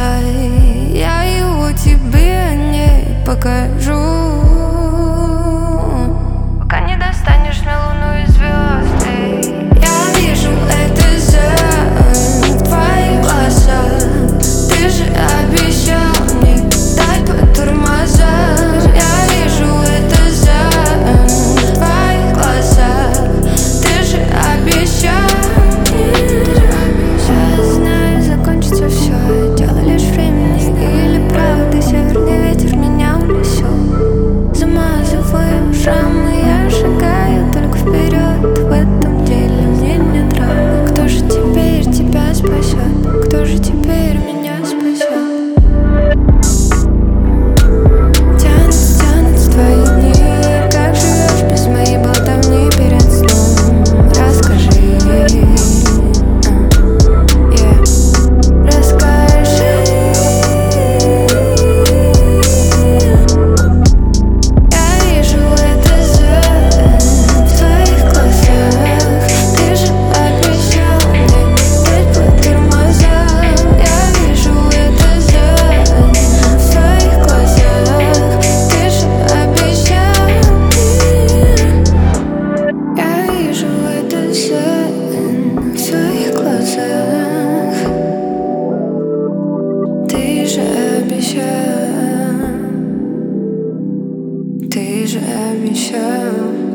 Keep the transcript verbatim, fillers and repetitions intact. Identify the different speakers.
Speaker 1: бросай, я его тебе не покажу, пока не достанешь на луну и звезды. Я вижу это за в твоих глазах. Ты же обещал мне дать по тормозам. Я вижу это за в твоих глазах. Ты же обещал. Я знаю, закончится все, дело лишь времени. Или правда, северный ветер меня унесет. Замазываю шрамы, я шагаю только вперед. В этом деле мне не драмы. Кто же теперь тебя спасет? Кто же теперь меня спасет? Тянутся, тянутся твои дни. Как живешь без моей болтовни перед сном? Расскажи. Ты же обещал, ты же обещал.